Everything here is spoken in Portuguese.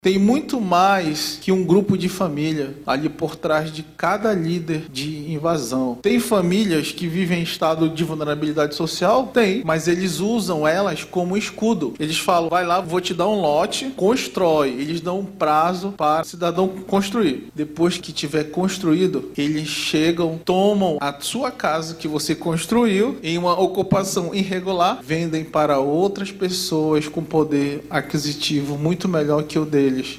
Tem muito mais que um grupo de família ali por trás de cada líder de invasão. Tem famílias que vivem em estado de vulnerabilidade social? Tem, mas eles usam elas como escudo. Eles falam, vai lá, vou te dar um lote, constrói. Eles dão um prazo para o cidadão construir. Depois que tiver construído, eles chegam, tomam a sua casa que você construiu em uma ocupação irregular, vendem para outras pessoas com poder aquisitivo muito melhor que o deles.